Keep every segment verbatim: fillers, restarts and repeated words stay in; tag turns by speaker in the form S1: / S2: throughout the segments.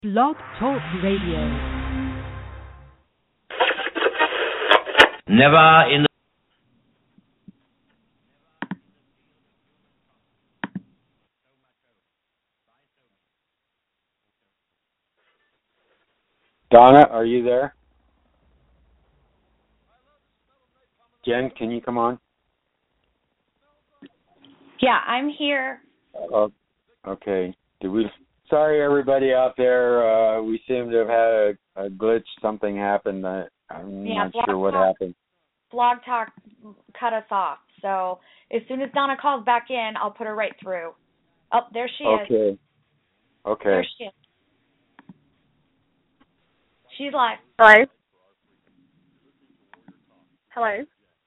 S1: Blog Talk Radio.
S2: Never in the
S3: Donna, are you there? Jen, can you come on?
S4: Yeah, I'm here.
S3: Uh, okay. Did we? Sorry, everybody out there. Uh, we seem to have had a, a glitch. Something happened. I, I'm
S4: yeah,
S3: not
S4: Blog
S3: sure what
S4: Talk,
S3: happened.
S4: Blog Talk cut us off. So as soon as Donna calls back in, I'll put her right through. Oh, there she is.
S3: Okay. Okay.
S4: There she is. She's live.
S5: Hello? Hello?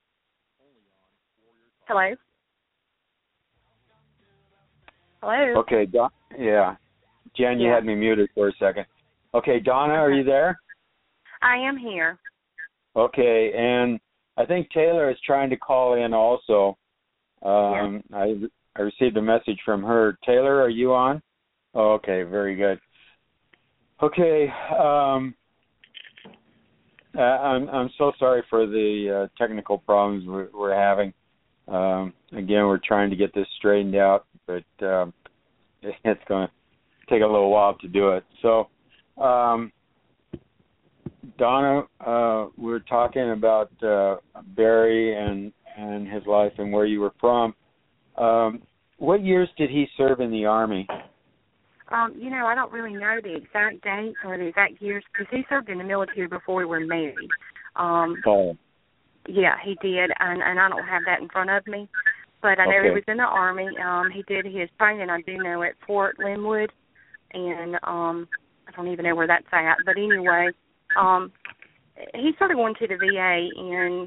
S5: Hello? Hello?
S3: Okay. Don- yeah. Jen, you
S5: Yeah.
S3: had me muted for a second. Okay, Donna, are you there?
S5: I am here.
S3: Okay, and I think Taylor is trying to call in also. Um, yeah. I I received a message from her. Taylor, are you on? Oh, okay, very good. Okay, um, uh, I'm I'm so sorry for the uh, technical problems we're, we're having. Um, again, we're trying to get this straightened out, but um, it's going to take a little while to do it. So, um, Donna, uh, we were talking about uh, Barry and, and his life and where you were from. Um, what years did he serve in the Army?
S5: Um, you know, I don't really know the exact dates or the exact years because he served in the military before we were married. Um,
S3: oh.
S5: Yeah, he did, and, and I don't have that in front of me. But I know
S3: okay.
S5: he was in the Army. Um, he did his training, I do know, at Fort Linwood. And um, I don't even know where that's at. But anyway, um, he started going to the V A in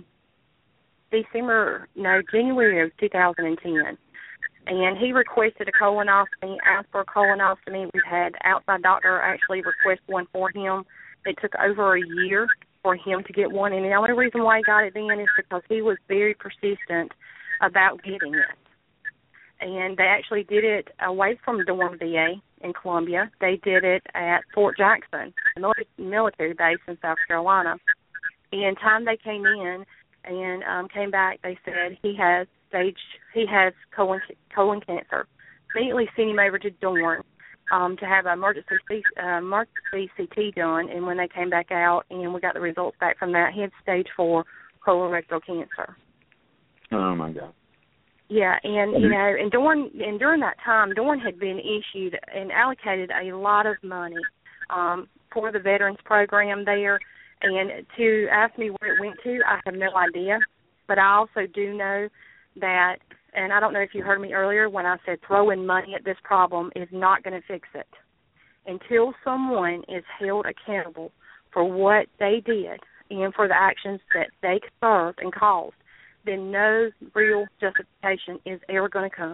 S5: December, no, January of two thousand ten. And he requested a colonoscopy, asked for a colonoscopy. We've had outside doctor actually request one for him. It took over a year for him to get one. And the only reason why he got it then is because he was very persistent about getting it. And they actually did it away from Dorn V A in Columbia. They did it at Fort Jackson, a military base in South Carolina. And time they came in and um, came back, they said he has stage, he has colon colon cancer. Immediately sent him over to Dorn um, to have an emergency C, uh, emergency C T done. And when they came back out and we got the results back from that, he had stage four colorectal cancer.
S3: Oh my God.
S5: Yeah, and you know, and during and during that time, Dorn had been issued and allocated a lot of money um, for the veterans program there. And to ask me where it went to, I have no idea. But I also do know that, and I don't know if you heard me earlier when I said throwing money at this problem is not going to fix it. Until someone is held accountable for what they did and for the actions that they served and caused, then no real justification is ever going to come.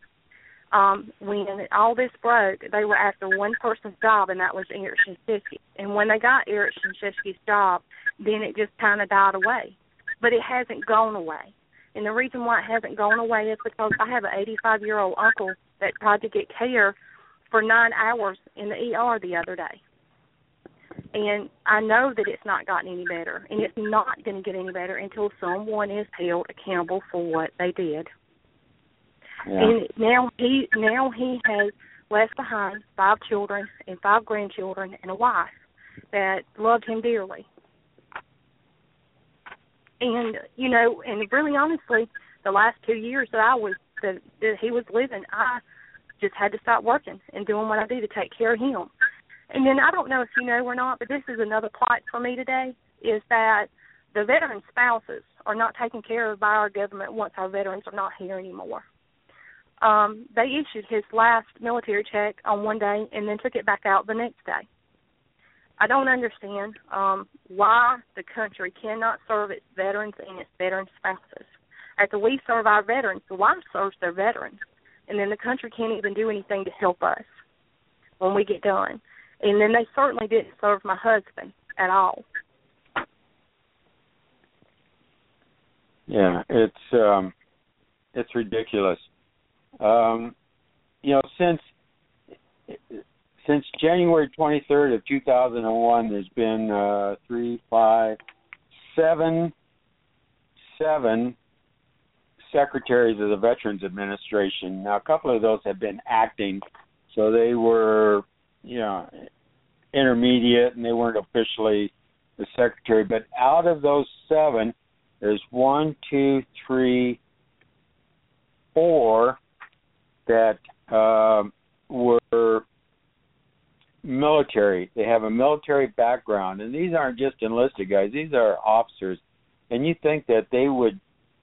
S5: Um, when all this broke, they were after one person's job, and that was Eric Shinseki. And when they got Eric Shinseki job, then it just kind of died away. But it hasn't gone away. And the reason why it hasn't gone away is because I have an eighty-five-year-old uncle that tried to get care for nine hours in the E R the other day. And I know that it's not gotten any better, and it's not going to get any better until someone is held accountable for what they did.
S3: Yeah.
S5: And now he now he has left behind five children and five grandchildren and a wife that loved him dearly. And you know, and really honestly, the last two years that I was that, that he was living, I just had to stop working and doing what I do to take care of him. And then I don't know if you know or not, but this is another plight for me today, is that the veteran spouses are not taken care of by our government once our veterans are not here anymore. Um, they issued his last military check on one day and then took it back out the next day. I don't understand um, why the country cannot serve its veterans and its veteran spouses. After we serve our veterans, the wife serves their veterans, and then the country can't even do anything to help us when we get done. And then they certainly didn't serve my husband at all.
S3: Yeah, it's um, it's ridiculous. Um, you know, since since January twenty-third of two thousand one, there's been uh, three, five, seven, seven secretaries of the Veterans Administration. Now, a couple of those have been acting, so they were, you know, intermediate, and they weren't officially the secretary. But out of those seven, there's one, two, three, four that uh, were military. They have a military background, and these aren't just enlisted guys. These are officers. And you think that they would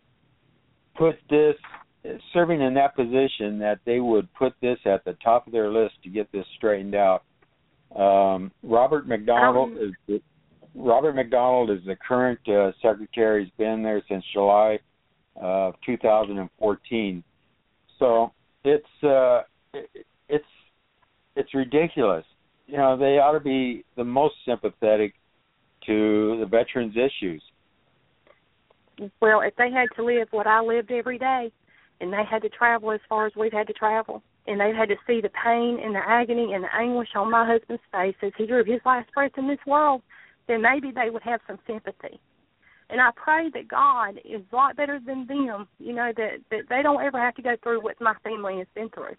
S3: put this, serving in that position, that they would put this at the top of their list to get this straightened out. Um, Robert McDonald um, is the, Robert McDonald is the current uh, secretary. He's been there since July of two thousand fourteen. So it's uh, it's it's ridiculous. You know, they ought to be the most sympathetic to the veterans' issues.
S5: Well, if they had to live what I lived every day, and they had to travel as far as we've had to travel, and they had to see the pain and the agony and the anguish on my husband's face as he drew his last breath in this world, then maybe they would have some sympathy. And I pray that God is a lot better than them, you know, that, that they don't ever have to go through what my family has been through.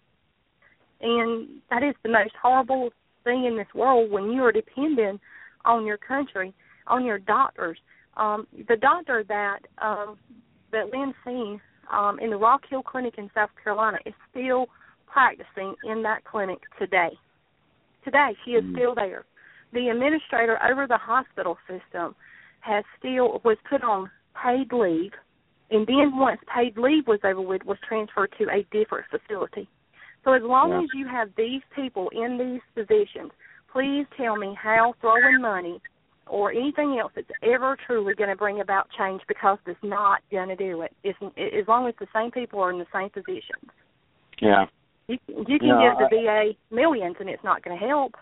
S5: And that is the most horrible thing in this world when you are dependent on your country, on your doctors. Um, the doctor that um, that Lynn seen um, in the Rock Hill Clinic in South Carolina is still practicing in that clinic today. Today, she is mm-hmm. still there. The administrator over the hospital system has still was put on paid leave, and then once paid leave was over with, was transferred to a different facility. So as long yeah. as you have these people in these positions, please tell me how throwing money or anything else that's ever truly going to bring about change, because it's not going to do it. It's, as long as the same people are in the same positions.
S3: Yeah.
S5: You, you can
S3: no,
S5: give the
S3: I,
S5: V A millions, and it's not going to help.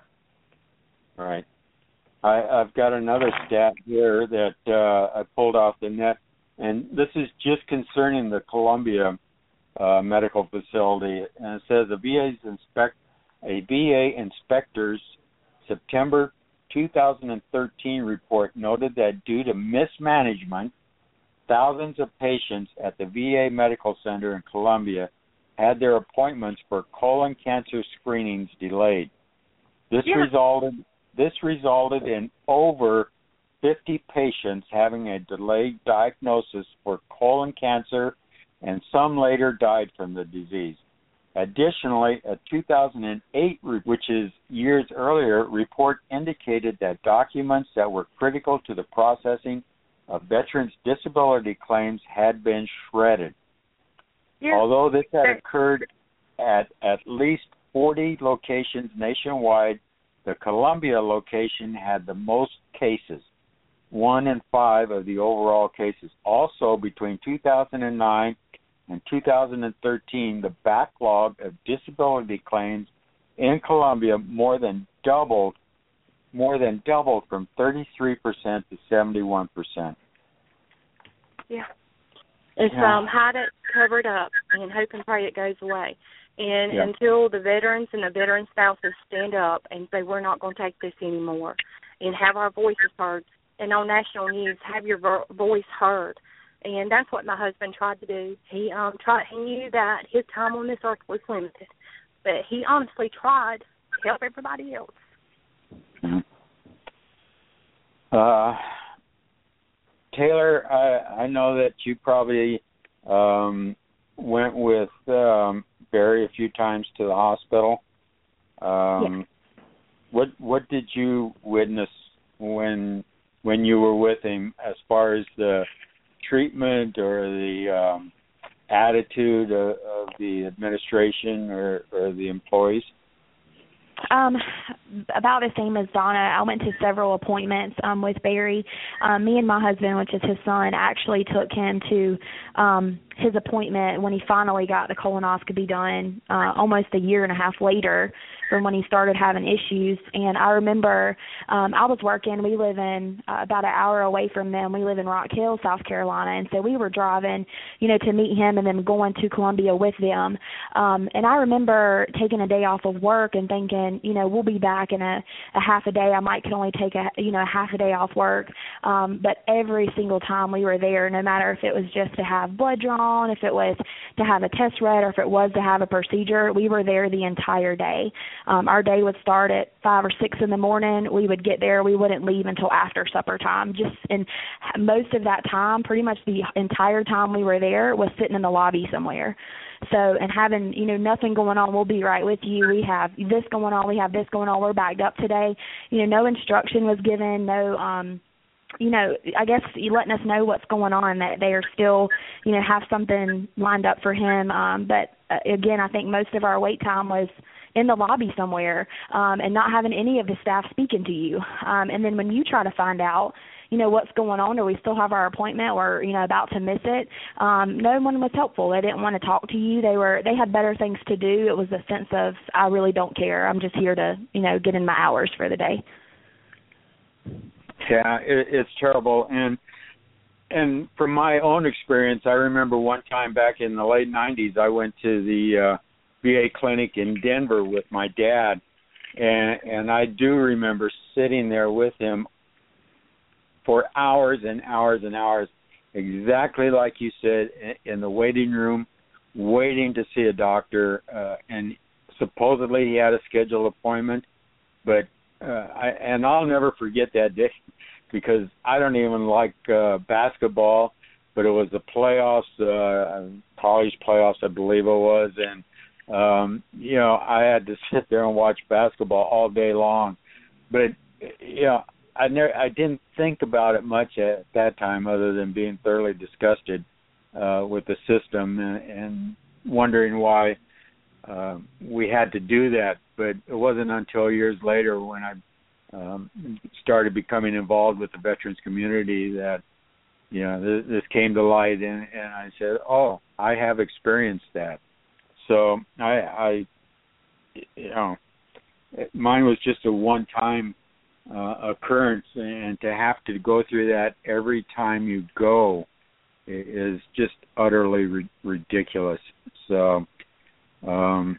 S3: Right. I, I've got another stat here that uh, I pulled off the net, and this is just concerning the Columbia uh, Medical Facility, and it says a V A's inspect a V A inspector's September two thousand thirteen report noted that due to mismanagement, thousands of patients at the V A Medical Center in Columbia had their appointments for colon cancer screenings delayed. This yeah. resulted this resulted in over fifty patients having a delayed diagnosis for colon cancer, and some later died from the disease. Additionally, a two thousand eight, which is years earlier, report indicated that documents that were critical to the processing of veterans' disability claims had been shredded. Yeah. Although this had occurred at at least forty locations nationwide, the Columbia location had the most cases, one in five of the overall cases. Also, between two thousand nine in two thousand thirteen, the backlog of disability claims in Columbia more than doubled, more than doubled from thirty-three percent to seventy-one percent.
S5: Yeah. It's yeah. um, hide it, cover it up, and hope and pray it goes away. And yeah. until the veterans and the veteran spouses stand up and say, we're not going to take this anymore, and have our voices heard, and on national news, have your vo- voice heard. And that's what my husband tried to do. He um tried. He knew that his time on this earth was limited, but he honestly tried to help everybody else.
S3: Mm-hmm. Uh, Taylor, I, I know that you probably um, went with um, Barry a few times to the hospital. Um,
S5: yes.
S3: What what did you witness when when you were with him, as far as the treatment or the um, attitude of, of the administration or, or the employees?
S2: Um, about the same as Donna. I went to several appointments um, with Barry. Um, me and my husband, which is his son, actually took him to um, his appointment when he finally got the colonoscopy done uh, almost a year and a half later. from when he started having issues. And I remember um, I was working. We live in uh, about an hour away from them. We live in Rock Hill, South Carolina, and so we were driving, you know, to meet him and then going to Columbia with them. Um, and I remember taking a day off of work and thinking, you know, we'll be back in a, a half a day. I might can only take a, you know, a half a day off work. Um, but every single time we were there, no matter if it was just to have blood drawn, if it was to have a test read, or if it was to have a procedure, we were there the entire day. Um, our day would start at five or six in the morning. We would get there. We wouldn't leave until after supper time. Just and most of that time, pretty much the entire time we were there, was sitting in the lobby somewhere. So, and having, you know, nothing going on, we'll be right with you. We have this going on. We have this going on. We're backed up today. You know, no instruction was given. No, um, you know, I guess you letting us know what's going on, that they are still, you know, have something lined up for him. Um, but uh, again, I think most of our wait time was in the lobby somewhere, um, and not having any of the staff speaking to you. Um, and then when you try to find out, you know, what's going on, or we still have our appointment, or, you know, about to miss it, um, no one was helpful. They didn't want to talk to you. They were, they had better things to do. It was a sense of, I really don't care. I'm just here to, you know, get in my hours for the day.
S3: Yeah, it, it's terrible. And and from my own experience, I remember one time back in the late nineties, I went to the uh, V A clinic in Denver with my dad, and and I do remember sitting there with him for hours and hours and hours, exactly like you said, in the waiting room, waiting to see a doctor. Uh, and supposedly he had a scheduled appointment, but uh, I, and I'll never forget that day, because I don't even like uh, basketball, but it was the playoffs, uh, college playoffs, I believe it was, and um, you know, I had to sit there and watch basketball all day long. But you know, I never, I didn't think about it much at that time, other than being thoroughly disgusted uh, with the system and, and wondering why uh, we had to do that. But it wasn't until years later, when I um, started becoming involved with the veterans community, that you know this, this came to light, and, and I said, "Oh, I have experienced that." So I, I you know, mine was just a one-time Uh, occurrence, and to have to go through that every time you go is just utterly ri- ridiculous. So, um,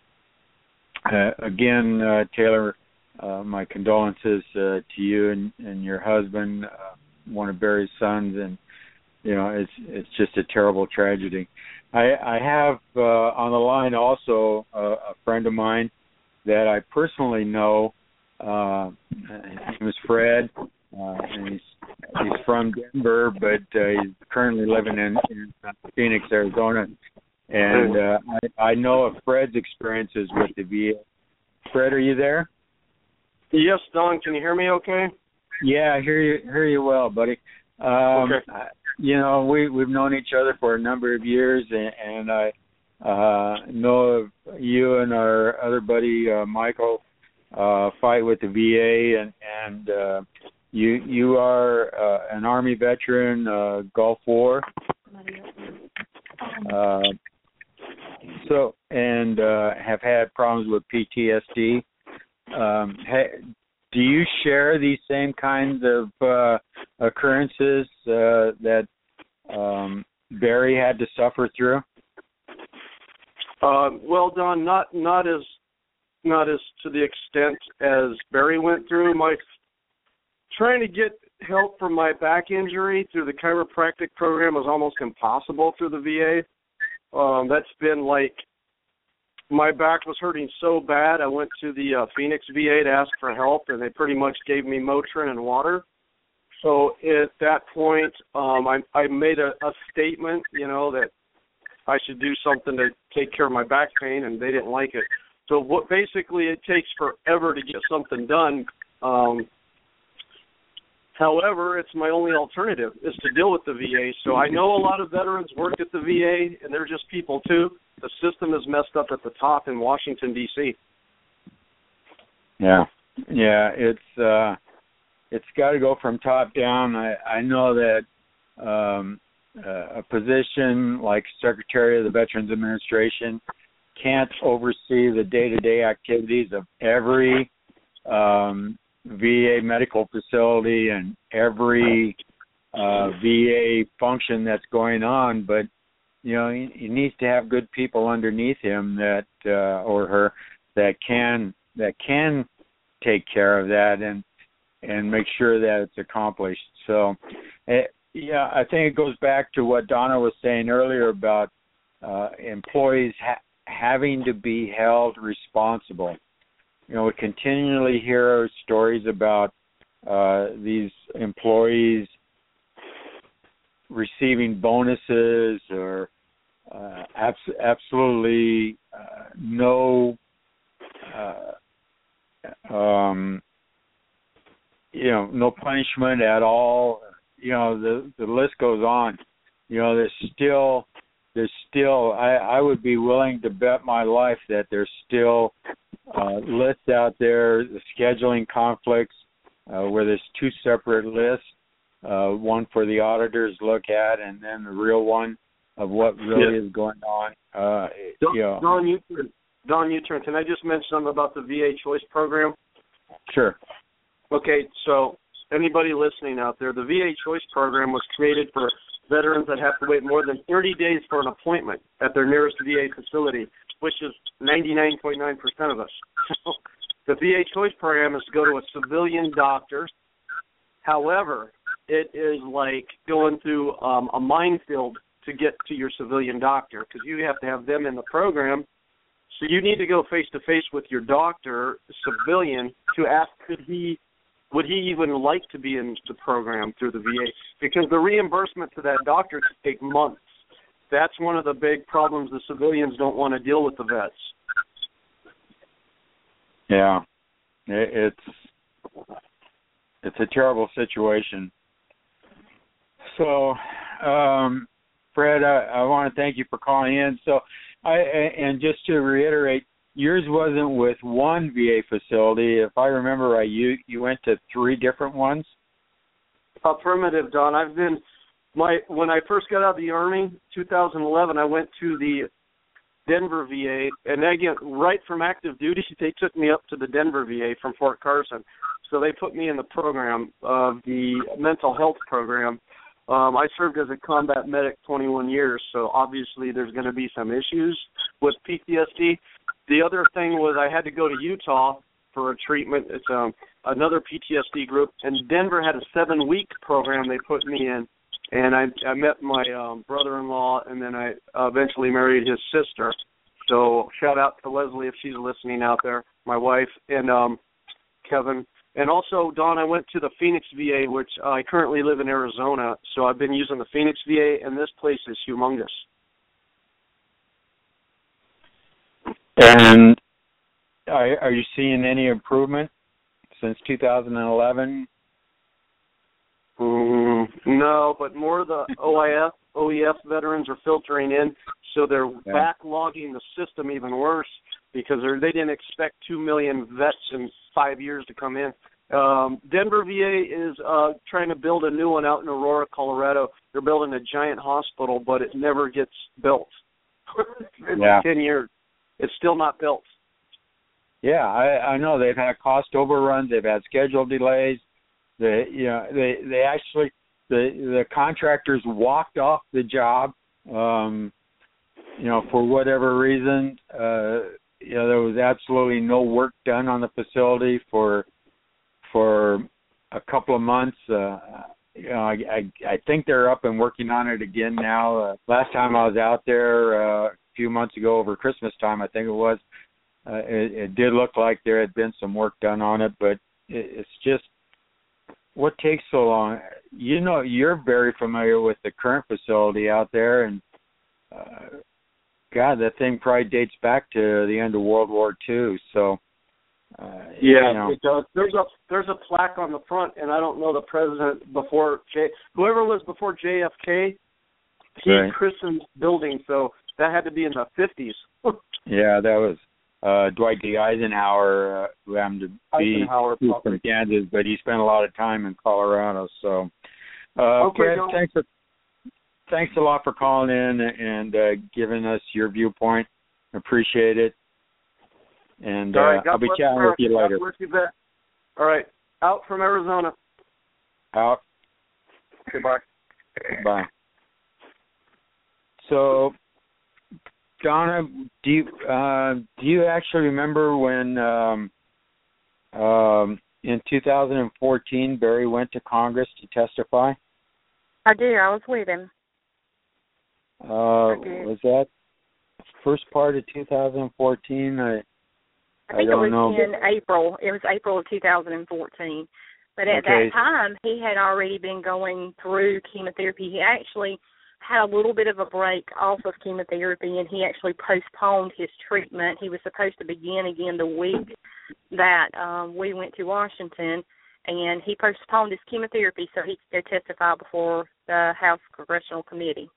S3: uh, again, uh, Taylor, uh, my condolences uh, to you and, and your husband, uh, one of Barry's sons, and you know, it's it's just a terrible tragedy. I, I have uh, on the line also a, a friend of mine that I personally know. Uh, his name is Fred, uh, and he's he's from Denver, but uh, he's currently living in, in Phoenix, Arizona. And uh, I, I know of Fred's experiences with the V A. Fred, are you there?
S6: Yes, Don. Can you hear me? Okay.
S3: Yeah, I hear you. Hear you well, buddy. Um,
S6: okay.
S3: I, you know, we we've known each other for a number of years, and, and I uh, know of you and our other buddy uh, Michael. Uh, fight with the V A, and and uh, you you are uh, an Army veteran, uh, Gulf War. Uh, so and uh, have had problems with P T S D. Um, ha- do you share these same kinds of uh, occurrences uh, that um, Barry had to suffer through?
S6: Uh, well, Don, not not as not as to the extent as Barry went through. My trying to get help for my back injury through the chiropractic program was almost impossible through the V A. Um, that's been like, my back was hurting so bad, I went to the uh, Phoenix V A to ask for help, and they pretty much gave me Motrin and water. So at that point, um, I, I made a, a statement, you know, that I should do something to take care of my back pain, and they didn't like it. So what basically it takes forever to get something done. Um, however, it's my only alternative is to deal with the V A. So I know a lot of veterans work at the V A, and they're just people too. The system is messed up at the top in Washington, D C
S3: Yeah, yeah, it's uh, it's got to go from top down. I, I know that um, uh, a position like Secretary of the Veterans Administration can't oversee the day-to-day activities of every um, V A medical facility and every uh, V A function that's going on, but you know he, he needs to have good people underneath him that uh, or her that can that can take care of that and and make sure that it's accomplished. So, it, yeah, I think it goes back to what Donna was saying earlier about uh, employees ha- having to be held responsible. You know, we continually hear stories about uh, these employees receiving bonuses or uh, abs- absolutely uh, no, uh, um, you know, no punishment at all. You know, the the list goes on. You know, there's still, there's still. I, I would be willing to bet my life that there's still uh, lists out there, the scheduling conflicts, uh, where there's two separate lists, uh, one for the auditors to look at, and then the real one of what really yeah. is going on. Uh,
S6: Don,
S3: you know.
S6: Don, you turn. Don, you turn. Can I just mention something about the V A Choice program?
S3: Sure.
S6: Okay, so anybody listening out there, the V A Choice program was created for veterans that have to wait more than thirty days for an appointment at their nearest V A facility, which is ninety-nine point nine percent of us. So the V A Choice program is to go to a civilian doctor. However, it is like going through um, a minefield to get to your civilian doctor because you have to have them in the program. So you need to go face-to-face with your doctor, civilian, to ask could he would he even like to be in the program through the V A? Because the reimbursement to that doctor could take months. That's one of the big problems the civilians don't want to deal with the vets.
S3: Yeah, it's it's a terrible situation. So, um, Fred, I, I want to thank you for calling in. So, I and just to reiterate, yours wasn't with one V A facility. If I remember right, you, you went to three different ones?
S6: Affirmative, Don. I've been, my when I first got out of the Army, two thousand eleven, I went to the Denver V A, and again, right from active duty, they took me up to the Denver V A from Fort Carson. So they put me in the program, uh, the mental health program. Um, I served as a combat medic twenty-one years, so obviously there's going to be some issues with P T S D. The other thing was I had to go to Utah for a treatment. It's um, another P T S D group, and Denver had a seven-week program they put me in, and I, I met my um, brother-in-law, and then I eventually married his sister. So shout out to Leslie if she's listening out there, my wife, and um, Kevin. And also, Don, I went to the Phoenix V A, which uh, I currently live in Arizona, so I've been using the Phoenix V A, and this place is humongous.
S3: And are, are you seeing any improvement since two thousand eleven?
S6: Mm, no, but more of the O I F, O E F veterans are filtering in, so they're yeah. backlogging the system even worse because they didn't expect two million vets in five years to come in. Um, Denver V A is uh, trying to build a new one out in Aurora, Colorado. They're building a giant hospital, but it never gets built. in
S3: yeah.
S6: like ten years. It's still not built.
S3: Yeah, I, I know. They've had cost overruns. They've had schedule delays. They, you know, they they actually the the contractors walked off the job. Um, you know, for whatever reason, uh, you know, there was absolutely no work done on the facility for for a couple of months. Uh, you know, I, I I think they're up and working on it again now. Uh, last time I was out there uh, a few months ago over Christmas time, I think it was. Uh, it, it did look like there had been some work done on it, but it, it's just what takes so long. You know, you're very familiar with the current facility out there, and uh, God, that thing probably dates back to the end of World War Two. So, uh,
S6: yeah,
S3: you know.
S6: it does. There's a there's a plaque on the front, and I don't know the president before J. Whoever was before J F K, he
S3: right.
S6: christened the building, so that had to be in the fifties.
S3: Yeah, that was uh, Dwight D. Eisenhower, uh, who happened to be from Kansas, but he spent a lot of time in Colorado. So, uh,
S6: okay,
S3: Fred,
S6: no.
S3: thanks for, thanks a lot for calling in and uh, giving us your viewpoint. Appreciate it. And uh,
S6: All right, God
S3: I'll be
S6: bless
S3: chatting
S6: America.
S3: with you later.
S6: God bless you, Vet. All right. Out from Arizona.
S3: Out.
S6: Goodbye.
S3: Bye. So, Donna, do you uh, do you actually remember when um, um, in two thousand fourteen Barry went to Congress to testify?
S5: I do. I was with him.
S3: Uh,
S5: did.
S3: Was that first part of two thousand fourteen? I
S5: I think
S3: I don't
S5: it was
S3: know.
S5: in April. It was April of two thousand fourteen. But at
S3: Okay.
S5: that time, he had already been going through chemotherapy. He actually had a little bit of a break off of chemotherapy, and he actually postponed his treatment. He was supposed to begin again the week that um, we went to Washington, and he postponed his chemotherapy so he could go testify before the House Congressional Committee.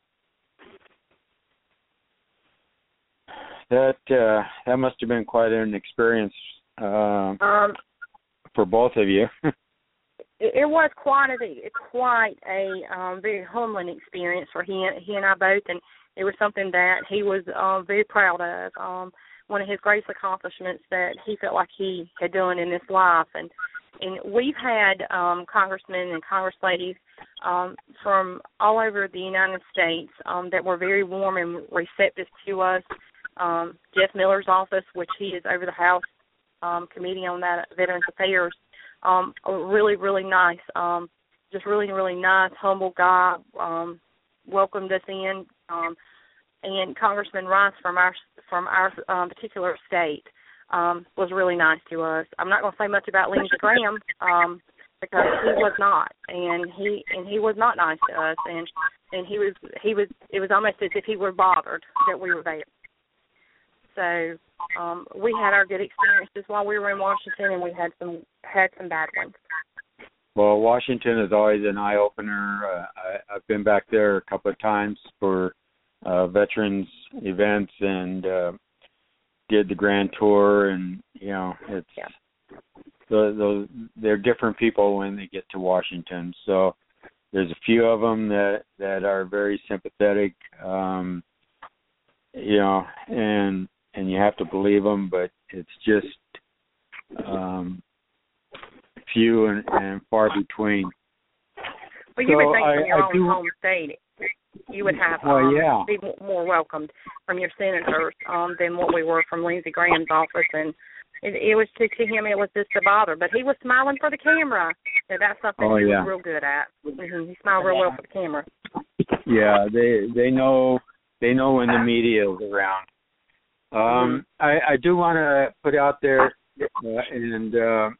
S3: That uh, that must have been quite an experience uh,
S5: Um,
S3: for both of you.
S5: it, it was quite a quite a um, very humbling experience for he he and I both, and it was something that he was um, very proud of. Um, one of his greatest accomplishments that he felt like he had done in this life, and and we've had um, congressmen and congress-ladies um, from all over the United States um, that were very warm and receptive to us. Um, Jeff Miller's office, which he is over the House um, Committee on that Veterans Affairs, um, really, really nice, um, just really, really nice, humble guy, um, welcomed us in, um, and Congressman Rice from our from our um, particular state um, was really nice to us. I'm not going to say much about Lindsey Graham um, because he was not, and he and he was not nice to us, and and he was he was it was almost as if he were bothered that we were there. So um, we had our good experiences while we were in Washington, and we had some had some bad ones.
S3: Well, Washington is always an eye opener. Uh, I, I've been back there a couple of times for uh, veterans events and uh, did the grand tour, and you know it's
S5: yeah.
S3: those, those they're different people when they get to Washington. So there's a few of them that that are very sympathetic, um, you know, and and you have to believe them, but it's just um, few and, and far between.
S5: Well, you
S3: so
S5: would think
S3: I,
S5: from your
S3: I
S5: own
S3: do,
S5: home state you would have
S3: well,
S5: um,
S3: yeah.
S5: be more welcomed from your senators um, than what we were from Lindsey Graham's office, and it, it was to, to him it was just a bother. But he was smiling for the camera, so that's something
S3: oh,
S5: he
S3: yeah.
S5: was real good at. Mm-hmm. He smiled real well for the camera.
S3: Yeah, they they know they know when the media is around. Um, I, I do want to put out there uh, and uh,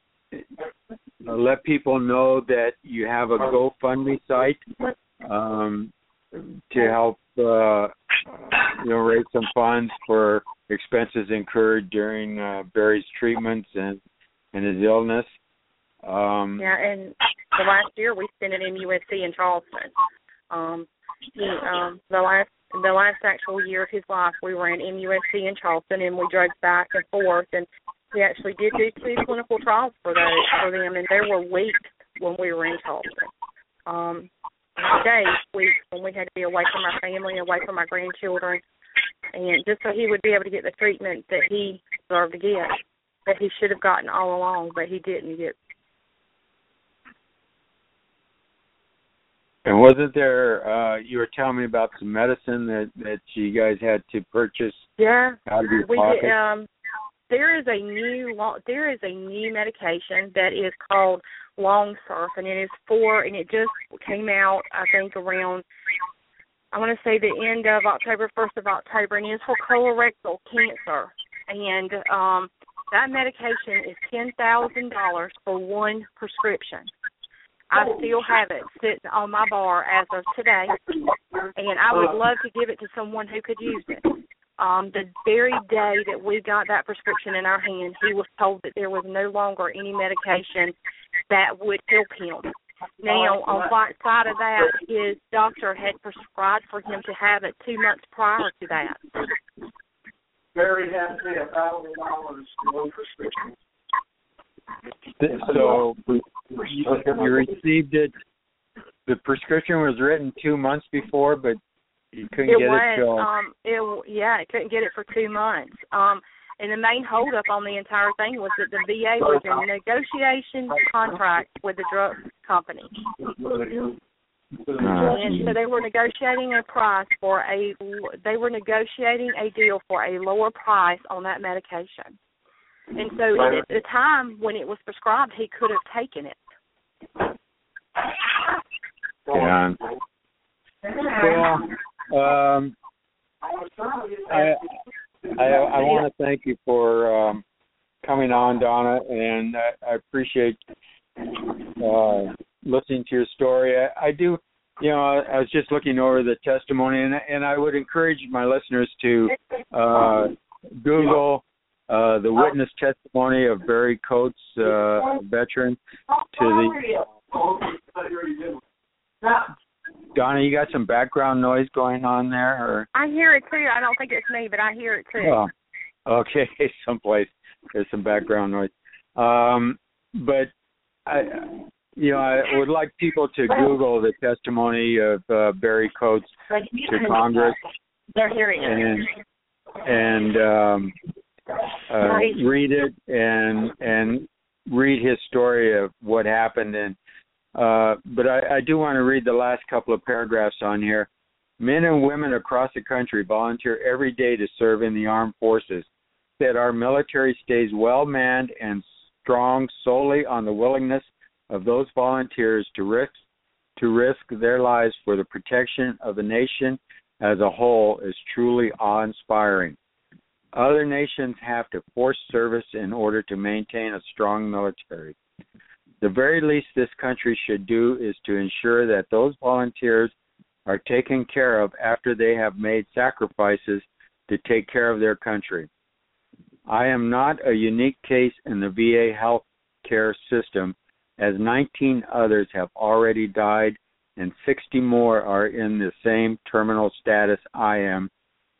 S3: let people know that you have a GoFundMe site um, to help uh, you know raise some funds for expenses incurred during uh, Barry's treatments and, and his illness. Um,
S5: yeah, and the last year we spent it in U S C in Charleston. Um, he, um, the last the last actual year of his life, we were in M U S C in Charleston, and we drove back and forth, and we actually did do two clinical trials for those for them, and there were weeks when we were in Charleston. Um, days, weeks when we had to be away from our family, away from our grandchildren, and just so he would be able to get the treatment that he deserved to get, that he should have gotten all along, but he didn't get.
S3: And wasn't there, uh, you were telling me about some medicine that, that you guys had to purchase
S5: Yeah,
S3: out of your
S5: we
S3: pocket?
S5: did, um, there is a new there is a new medication that is called Longsurf, and it is for, and it just came out, I think, around, I want to say the end of October, first of October, and it is for colorectal cancer. And um, that medication is ten thousand dollars for one prescription. I still have it sitting on my bar as of today, and I would love to give it to someone who could use it. Um, the very day that we got that prescription in our hand, he was told that there was no longer any medication that would help him. Now, on one side of that, his doctor had prescribed for him to have it two months prior to that.
S6: Barry had to pay a thousand dollars for one prescription.
S3: So you received it, the prescription was written two months before, but You couldn't
S5: it
S3: get
S5: was,
S3: it till...
S5: um, it, yeah, I couldn't get it for two months. Um, and the main holdup on the entire thing was that the V A was in negotiation contract with the drug company.
S3: Uh,
S5: And so they were negotiating a price for a, they were negotiating a deal for a lower price on that medication. And so at the time when it was prescribed, he could have taken it.
S3: yeah. Well, um, I, I, I want to thank you for um, coming on, Donna, and I, I appreciate uh, listening to your story. I, I do, you know, I, I was just looking over the testimony, and, and I would encourage my listeners to uh, Google uh, the witness testimony of Barry Coates, uh, veteran, to the... Donna, you got some background noise going on there? Or?
S5: I hear it too. I don't think it's me, but I hear it too.
S3: Oh, okay, someplace there's some background noise. Um, but I, you know, I would like people to Google the testimony of uh, Barry Coates to Congress.
S5: They're hearing
S3: it. And, and um, uh, read it and and read his story of what happened. And uh, but I, I do want to read the last couple of paragraphs on here. Men and women across the country volunteer every day to serve in the armed forces. That our military stays well manned and strong solely on the willingness of those volunteers to risk to risk their lives for the protection of the nation as a whole is truly awe-inspiring. Other nations have to force service in order to maintain a strong military. The very least this country should do is to ensure that those volunteers are taken care of after they have made sacrifices to take care of their country. I am not a unique case in the V A health care system, as nineteen others have already died and sixty more are in the same terminal status I am,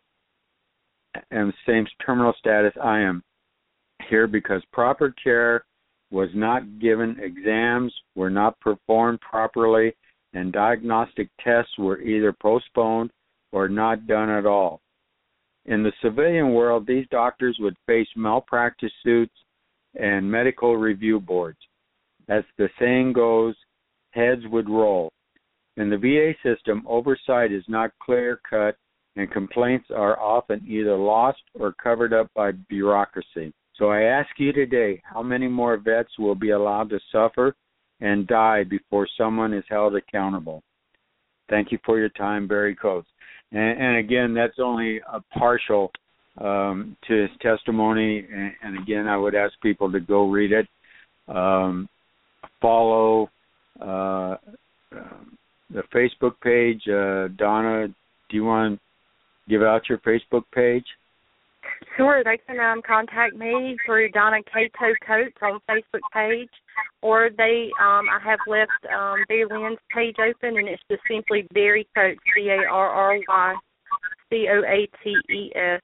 S3: and the same terminal status I am here because proper care was not given, exams were not performed properly, and diagnostic tests were either postponed or not done at all. In the civilian world, these doctors would face malpractice suits and medical review boards. As the saying goes, heads would roll. In the V A system, oversight is not clear-cut, and complaints are often either lost or covered up by bureaucracy. So I ask you today, how many more vets will be allowed to suffer and die before someone is held accountable? Thank you for your time, Barry Coates. And, and again, that's only a partial um, to his testimony. And, and again, I would ask people to go read it. Um, follow uh, the Facebook page. Uh, Donna, do you want to give out your Facebook page?
S5: Sure, they can um, contact me through Donna Cato Coates on Facebook page, or they, um, I have left um, Barry Lynn's page open, and it's just simply Barry Coates, C A R R Y C O A T E S.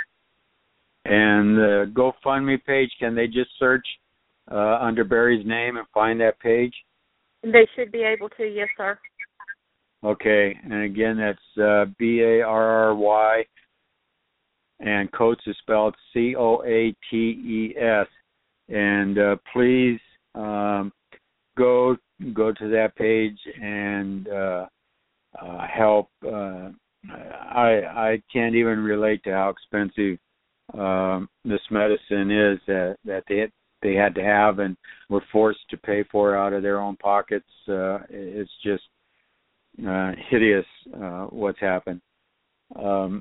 S3: And the GoFundMe page, can they just search uh, under Barry's name and find that page?
S5: They should be able to, yes, sir.
S3: Okay, and again, that's uh, B A R R Y, and Coates is spelled C O A T E S. And uh, please um, go go to that page and uh, uh, help. Uh, I I can't even relate to how expensive um, this medicine is that that they they had to have and were forced to pay for out of their own pockets. Uh, it's just uh, hideous uh, what's happened. Um,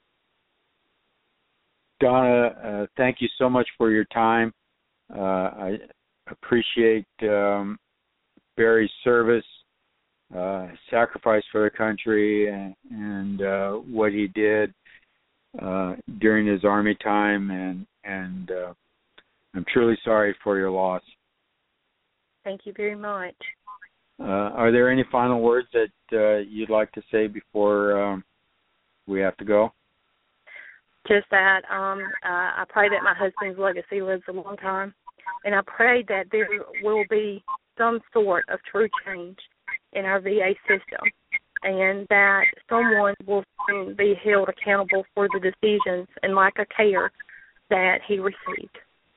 S3: Donna, uh, thank you so much for your time. Uh, I appreciate um, Barry's service, uh, sacrifice for the country, and, and uh, what he did uh, during his Army time, and, and uh, I'm truly sorry for your loss.
S5: Thank you very much.
S3: Uh, are there any final words that uh, you'd like to say before um, we have to go?
S5: Just that um, uh, I pray that my husband's legacy lives a long time, and I pray that there will be some sort of true change in our V A system, and that someone will soon be held accountable for the decisions and lack of care that he received.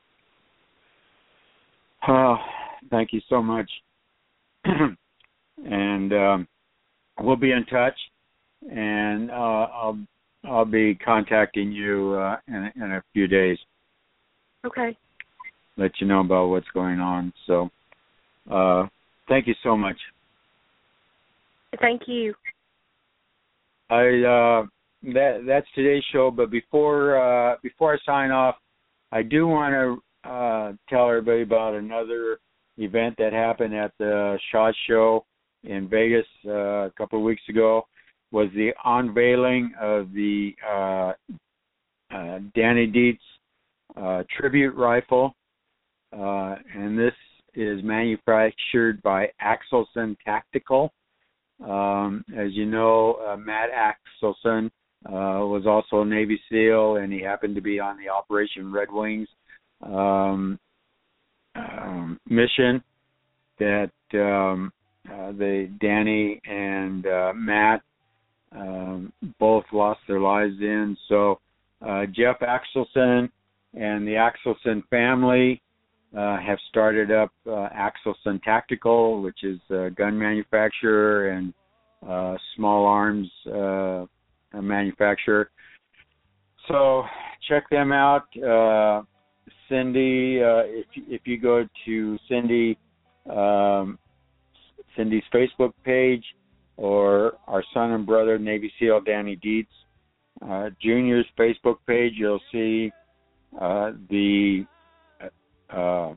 S3: Oh, thank you so much. And um, we'll be in touch, and uh, I'll I'll be contacting you uh, in, in a few days.
S5: Okay.
S3: Let you know about what's going on. So, uh, thank you so much.
S5: Thank you.
S3: I uh, that that's today's show. But before uh, before I sign off, I do want to uh, tell everybody about another event that happened at the SHOT Show in Vegas uh, a couple of weeks ago. Was the unveiling of the uh, uh, Danny Dietz uh, tribute rifle, uh, and this is manufactured by Axelson Tactical. Um, as you know, uh, Matt Axelson uh, was also a Navy SEAL, and he happened to be on the Operation Red Wings um, um, mission that um, uh, the Danny and uh, Matt um, both lost their lives in. So uh, Jeff Axelson and the Axelson family uh, have started up uh, Axelson Tactical, which is a gun manufacturer and uh, small arms uh, manufacturer. So check them out. Uh, Cindy, uh, if if you go to Cindy um, Cindy's Facebook page, or our son and brother Navy SEAL Danny Dietz uh, Junior's Facebook page, you'll see uh, the uh,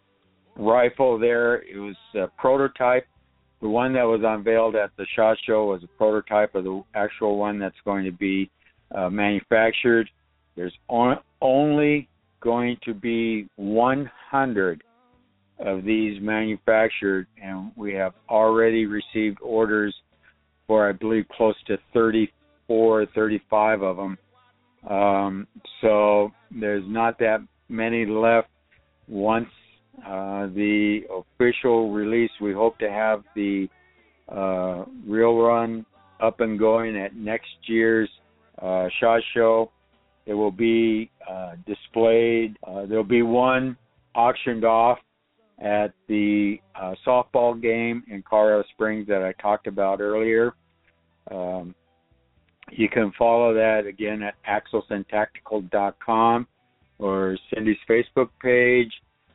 S3: rifle there. It was a prototype. The one that was unveiled at the SHOT Show was a prototype of the actual one that's going to be uh, manufactured. There's on, only going to be one hundred of these manufactured, and we have already received orders for, I believe, close to thirty-four, thirty-five of them. Um, so there's not that many left. Once uh, the official release, we hope to have the uh, real run up and going at next year's uh, SHOT Show. It will be uh, displayed. Uh, there'll be one auctioned off at the uh, softball game in Colorado Springs that I talked about earlier. Um, you can follow that again at axelson tactical dot com or Cindy's Facebook page,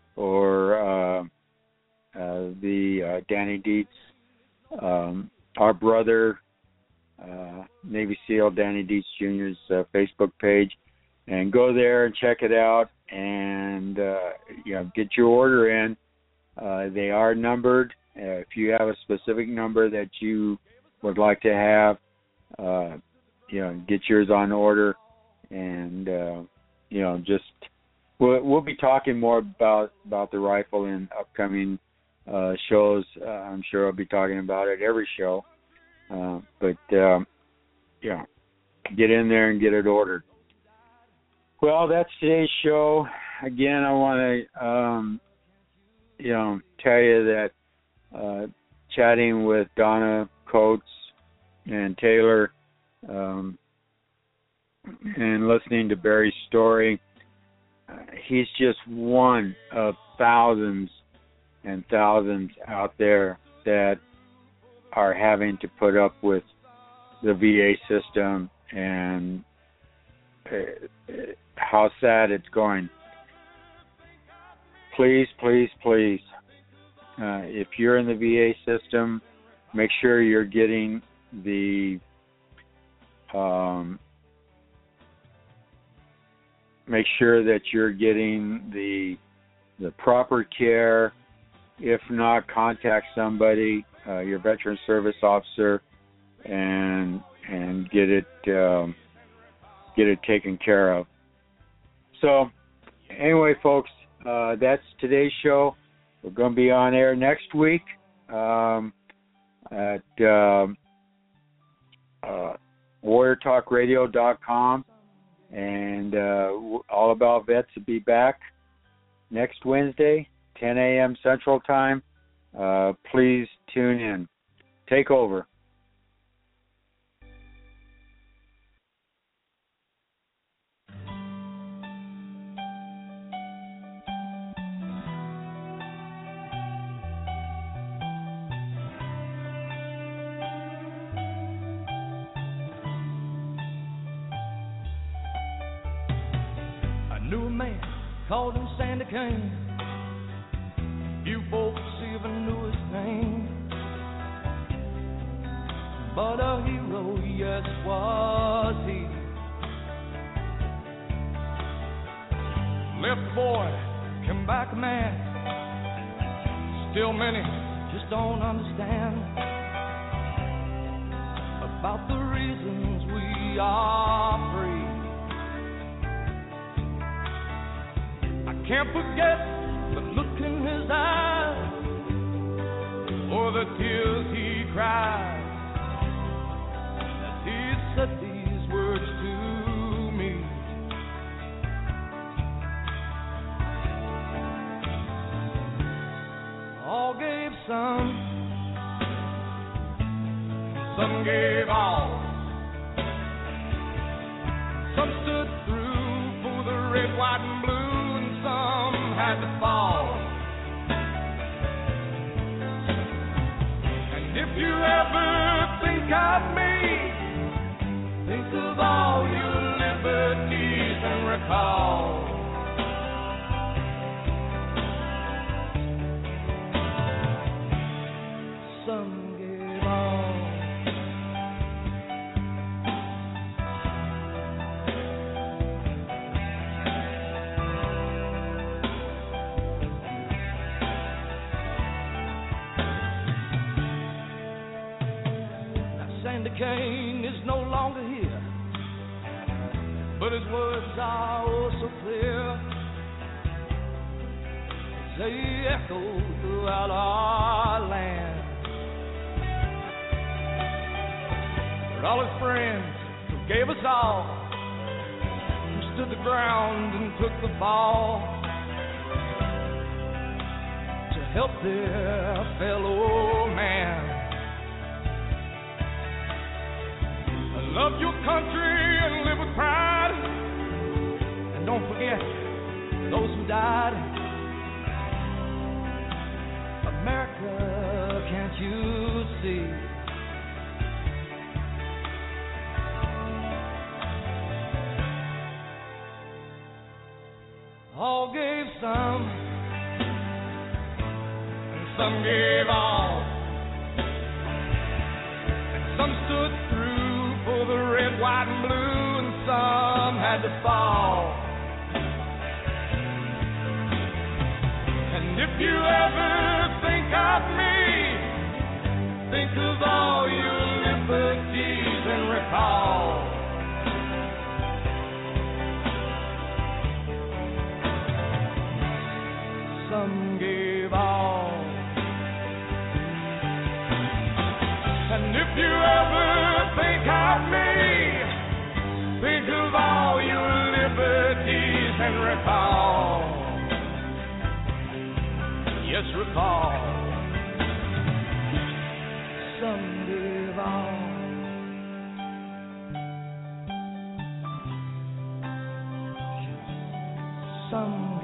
S3: or uh, uh, the uh, Danny Dietz, um, our brother, uh, Navy SEAL Danny Dietz Junior's uh, Facebook page, and go there and check it out, and uh, you know, get your order in. Uh, they are numbered. Uh, if you have a specific number that you would like to have, uh, you know, get yours on order, and uh, you know, just we'll, we'll be talking more about about the rifle in upcoming uh, shows. Uh, I'm sure I'll be talking about it every show, uh, but um, yeah, get in there and get it ordered. Well, that's today's show. Again, I want to um, you know tell you that uh, chatting with Donna Coates and Taylor, um, and listening to Barry's story, uh, he's just one of thousands and thousands out there that are having to put up with the V A system, and uh, how sad it's going. Please, please, please, uh, if you're in the V A system, make sure you're getting the um, make sure that you're getting the the proper care. If not, contact somebody, uh, your veteran service officer, and and get it um, get it taken care of. So, anyway, folks, uh, that's today's show. We're going to be on air next week um, at uh, uh, warrior talk radio dot com, and uh, All About Vets will be back next Wednesday, ten a.m. Central Time. Uh, please tune in. Take over.
S7: man called him Sandy Kane. You folks even knew his name. But a hero, yes, was he. Left the boy, came back a man. Still many just don't understand about the reasons we are free. I can't forget the look in his eyes or the tears he cried as he said these words to me. All gave some, some gave all. Some stood through for the red, white, and blue, and some had to fall. And if you ever think of me, think of all your liberties and recall. Some gave all. Sandy Kane is no longer here, but his words are oh so clear. They echo throughout our land. But all his friends who gave us all, who stood the ground and took the fall to help their fellow man. Love your country and live with pride. And don't forget those who died. America, can't you see? All gave some, and some gave all. And some stood through for the red, white, and blue, and some had to fall. And if you ever think of me, think of all your liberties and recall. Some gave all. And if you ever think of me, think of all your liberties and recall. Yes, recall. Some gave all. Some